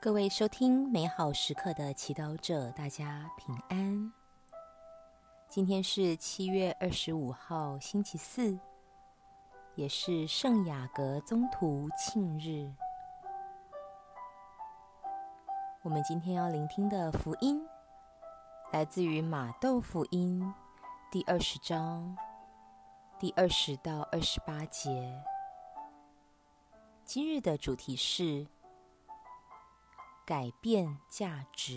各位收听美好时刻的祈祷者，大家平安。今天是7月25号，星期四，也是圣雅各宗徒庆日。我们今天要聆听的福音，来自于马窦福音第20章第20到28节。今日的主题是改变价值。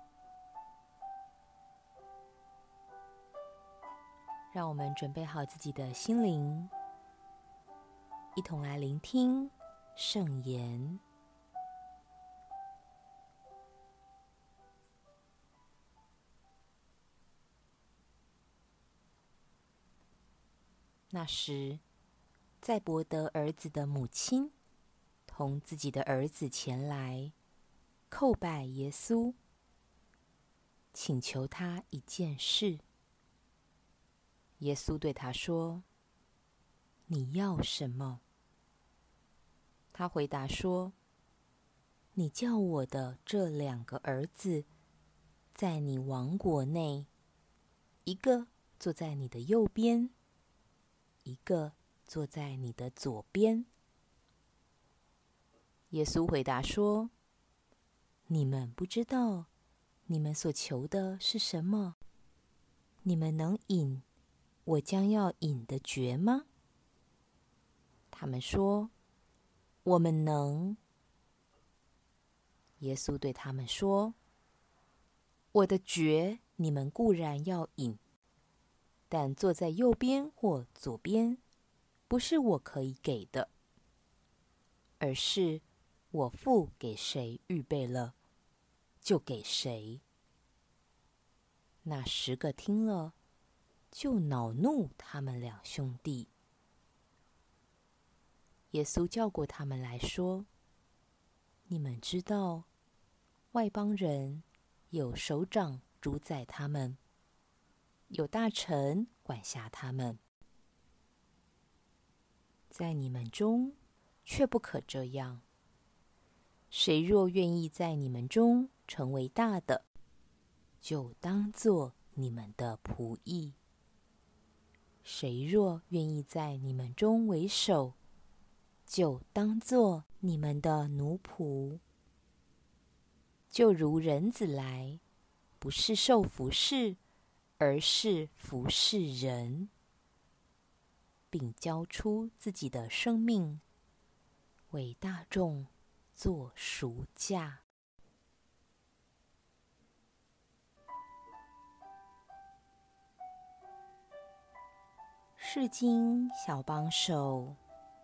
让我们准备好自己的心灵，一同来聆听圣言。那时，载伯德儿子的母亲同自己的儿子前来叩拜耶稣，请求他一件事。耶稣对他说：“你要什么？”他回答说：“你叫我的这2个儿子，在你王国内，一个坐在你的右边，一个坐在你的左边。”耶稣回答说：“你们不知道你们所求的是什么？你们能饮我将要饮的爵吗？”他们说：“我们能。”耶稣对他们说：“我的爵你们固然要饮，但坐在右边或左边，不是我可以给的，而是我父给谁预备了，就给谁。”那10个听了，就恼怒他们2兄弟。耶稣叫过他们来说：“你们知道，外邦人有首长主宰他们，有大臣管辖他们。在你们中却不可这样。谁若愿意在你们中成为大的，就当作你们的仆役；谁若愿意在你们中为首，就当作你们的奴仆。就如人子来，不是受服侍，而是服侍人，并交出自己的生命，为大众做赎价。”释经小帮手。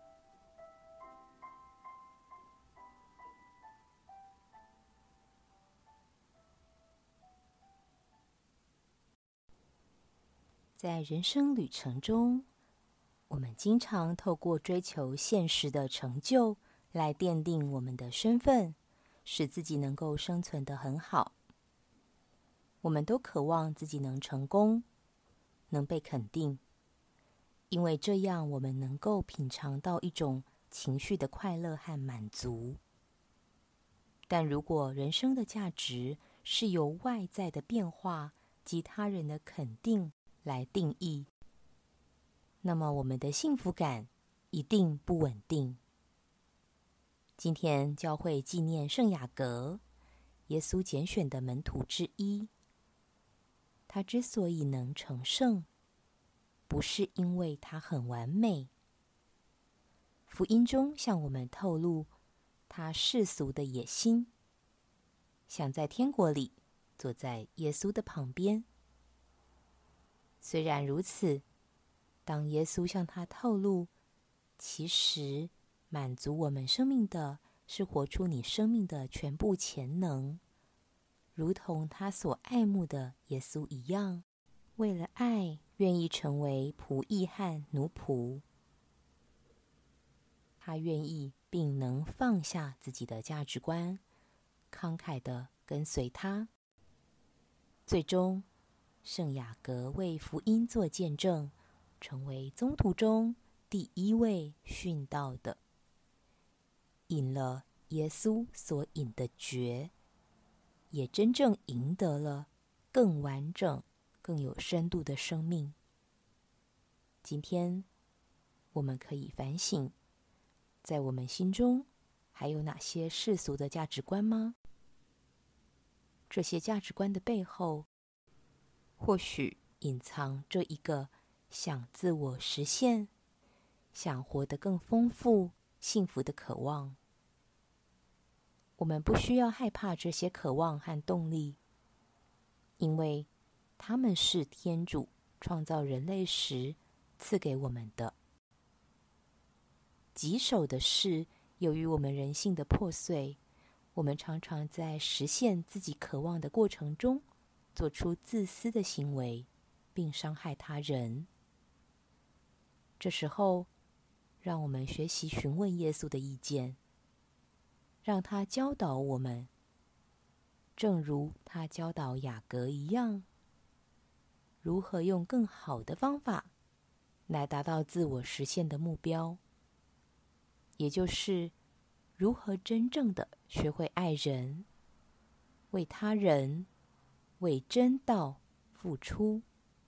在人生旅程中，我们经常透过追求现实的成就来奠定我们的身份，使自己能够生存得很好。我们都渴望自己能成功，能被肯定，因为这样我们能够品尝到一种情绪的快乐和满足。但如果人生的价值是由外在的变化及他人的肯定来定义，那么我们的幸福感一定不稳定。今天教会纪念圣雅各，耶稣拣选的门徒之一。他之所以能成圣，不是因为他很完美。福音中向我们透露他世俗的野心，想在天国里坐在耶稣的旁边。虽然如此，当耶稣向他透露，其实满足我们生命的是活出你生命的全部潜能，如同他所爱慕的耶稣一样，为了爱愿意成为仆役和奴仆。他愿意并能放下自己的价值观，慷慨地跟随他。最终，圣雅各为福音做见证，成为宗徒中第1位殉道的，饮了耶稣所引的觉，也真正赢得了更完整、更有深度的生命。今天我们可以反省，在我们心中还有哪些世俗的价值观吗？这些价值观的背后，或许隐藏着一个想自我实现、想活得更丰富、幸福的渴望。我们不需要害怕这些渴望和动力，因为它们是天主创造人类时赐给我们的。棘手的是，由于我们人性的破碎，我们常常在实现自己渴望的过程中，做出自私的行为，并伤害他人。这时候，让我们学习询问耶稣的意见，让他教导我们，正如他教导雅各一样，如何用更好的方法来达到自我实现的目标，也就是如何真正的学会爱人，为他人、为真道付出。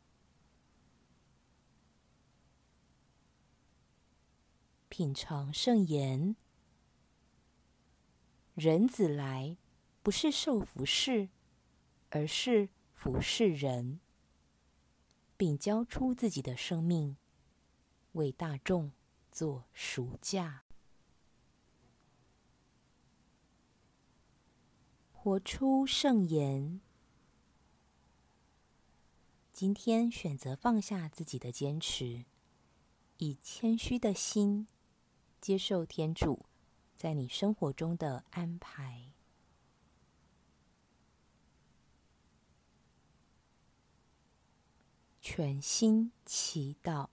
品尝圣言，人子来，不是受服侍，而是服侍人，并交出自己的生命，为大众做赎价。活出圣言。今天选择放下自己的坚持，以谦虚的心接受天主在你生活中的安排。全心祈祷。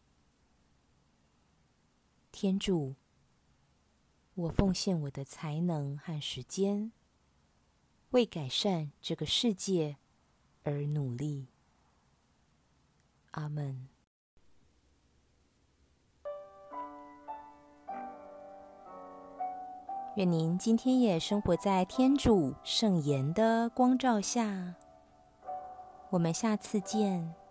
天主，我奉献我的才能和时间，为改善这个世界而努力。阿们。愿您今天也生活在天主圣言的光照下。我们下次见。